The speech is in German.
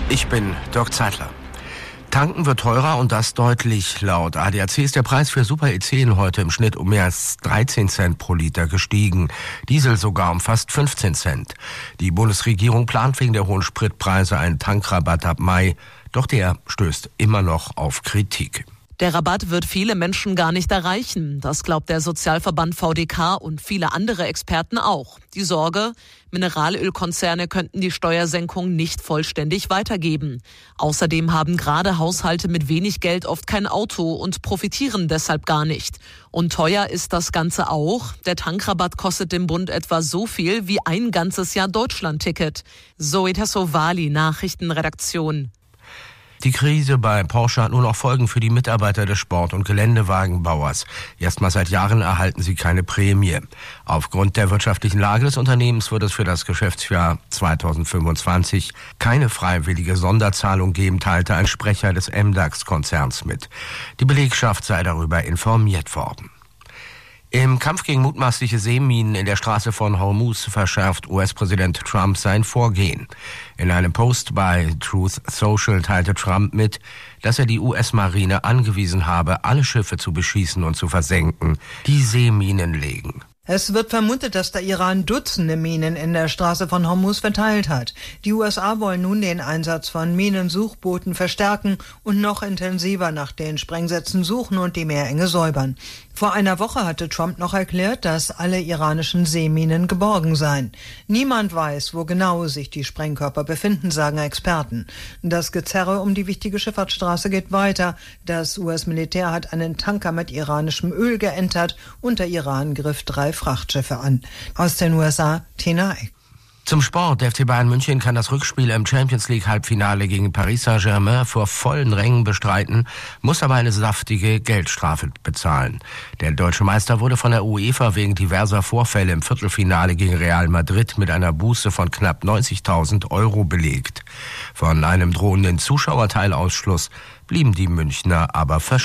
Ich bin Dirk Zeitler. Tanken wird teurer und das deutlich. Laut ADAC ist der Preis für Super E10 heute im Schnitt um mehr als 13 Cent pro Liter gestiegen. Diesel sogar um fast 15 Cent. Die Bundesregierung plant wegen der hohen Spritpreise einen Tankrabatt ab Mai. Doch der stößt immer noch auf Kritik. Der Rabatt wird viele Menschen gar nicht erreichen. Das glaubt der Sozialverband VDK und viele andere Experten auch. Die Sorge, Mineralölkonzerne könnten die Steuersenkung nicht vollständig weitergeben. Außerdem haben gerade Haushalte mit wenig Geld oft kein Auto und profitieren deshalb gar nicht. Und teuer ist das Ganze auch. Der Tankrabatt kostet dem Bund etwa so viel wie ein ganzes Jahr Deutschland-Ticket. Zoe Tassovali, Nachrichtenredaktion. Die Krise bei Porsche hat nun auch Folgen für die Mitarbeiter des Sport- und Geländewagenbauers. Erstmals seit Jahren erhalten sie keine Prämie. Aufgrund der wirtschaftlichen Lage des Unternehmens wird es für das Geschäftsjahr 2025 keine freiwillige Sonderzahlung geben, teilte ein Sprecher des MDAX-Konzerns mit. Die Belegschaft sei darüber informiert worden. Im Kampf gegen mutmaßliche Seeminen in der Straße von Hormuz verschärft US-Präsident Trump sein Vorgehen. In einem Post bei Truth Social teilte Trump mit, dass er die US-Marine angewiesen habe, alle Schiffe zu beschießen und zu versenken, die Seeminen legen. Es wird vermutet, dass der Iran Dutzende Minen in der Straße von Hormuz verteilt hat. Die USA wollen nun den Einsatz von Minensuchbooten verstärken und noch intensiver nach den Sprengsätzen suchen und die Meerenge säubern. Vor einer Woche hatte Trump noch erklärt, dass alle iranischen Seeminen geborgen seien. Niemand weiß, wo genau sich die Sprengkörper befinden, sagen Experten. Das Gezerre um die wichtige Schifffahrtsstraße geht weiter. Das US-Militär hat einen Tanker mit iranischem Öl geentert und der Iran griff 3 Frachtschiffe an. Aus den USA, Tina Eck. Zum Sport. Der FC Bayern München kann das Rückspiel im Champions-League-Halbfinale gegen Paris Saint-Germain vor vollen Rängen bestreiten, muss aber eine saftige Geldstrafe bezahlen. Der deutsche Meister wurde von der UEFA wegen diverser Vorfälle im Viertelfinale gegen Real Madrid mit einer Buße von knapp 90.000 € belegt. Von einem drohenden Zuschauerteilausschluss blieben die Münchner aber verschont.